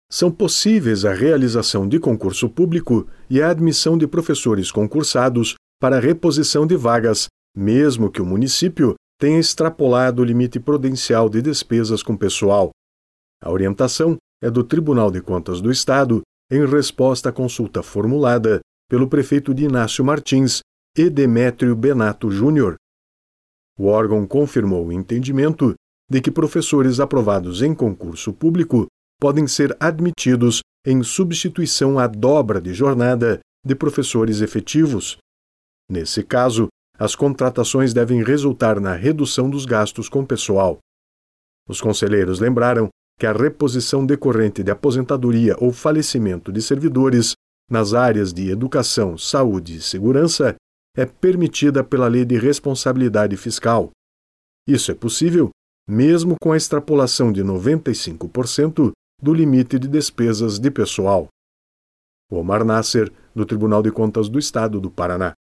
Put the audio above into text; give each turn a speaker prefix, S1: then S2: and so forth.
S1: São possíveis a realização de concurso público e a admissão de professores concursados para a reposição de vagas, mesmo que o município tenha extrapolado o limite prudencial de despesas com pessoal. A orientação é do Tribunal de Contas do Estado em resposta à consulta formulada pelo prefeito de Inácio Martins e Demétrio Benato Júnior. O órgão confirmou o entendimento de que professores aprovados em concurso público podem ser admitidos em substituição à dobra de jornada de professores efetivos. Nesse caso, as contratações devem resultar na redução dos gastos com pessoal. Os conselheiros lembraram que a reposição decorrente de aposentadoria ou falecimento de servidores nas áreas de educação, saúde e segurança é permitida pela Lei de Responsabilidade Fiscal. Isso é possível mesmo com a extrapolação de 95% do limite de despesas de pessoal. Omar Nasser, do Tribunal de Contas do Estado do Paraná.